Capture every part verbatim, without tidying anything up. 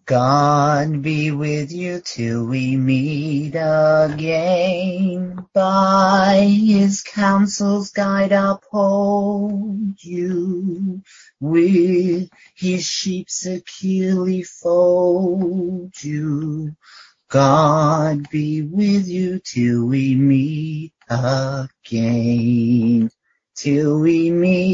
God be with you till we meet again. By his counsel's guide uphold you. With his sheep securely fold you. God be with you till we meet again. Till we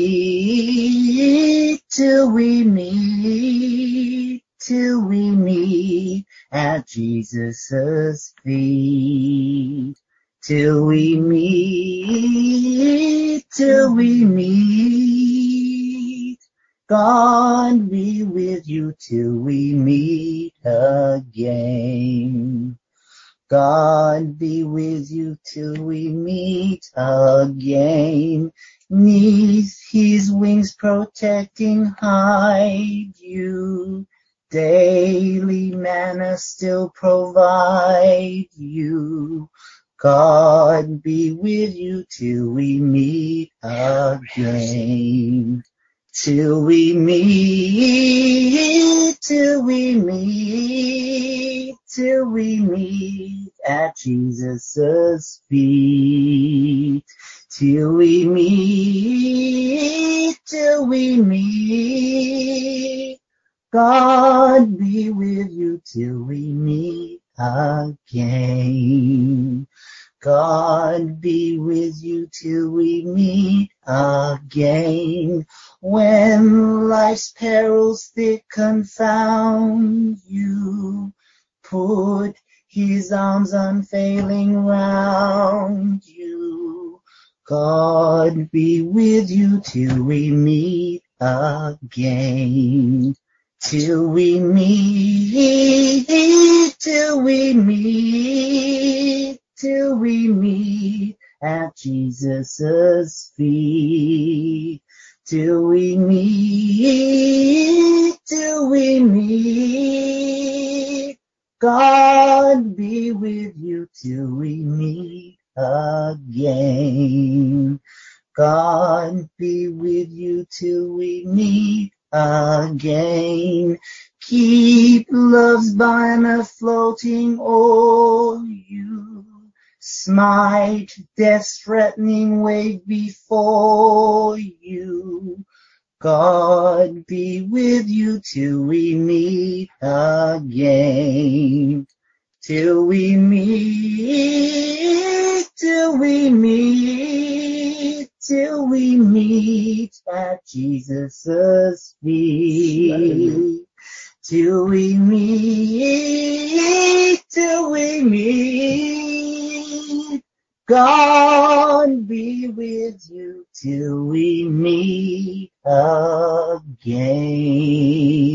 meet, till we meet, till we meet at Jesus' feet. Till we meet, till we meet. God be with you till we meet again. God be with you till we meet again. 'Neath his wings protecting hide you. Daily manna still provide you. God be with you till we meet again. Till we meet, till we meet, till we meet at Jesus' feet. Till we meet, till we meet. God be with you till we meet again. God be with you till we meet again. When life's perils thick confound you, put his arms unfailing round you. God be with you till we meet again. Till we meet, till we meet, till we meet at Jesus' feet. Till we meet, till we meet. God be with you till we meet again. God be with you till we meet again. Keep love's banner floating o'er you. Smite death's threatening wave before you. God be with you till we meet again. Till we meet, till we meet, till we meet at Jesus' feet. Till we meet, till we meet. God be with you till we meet again.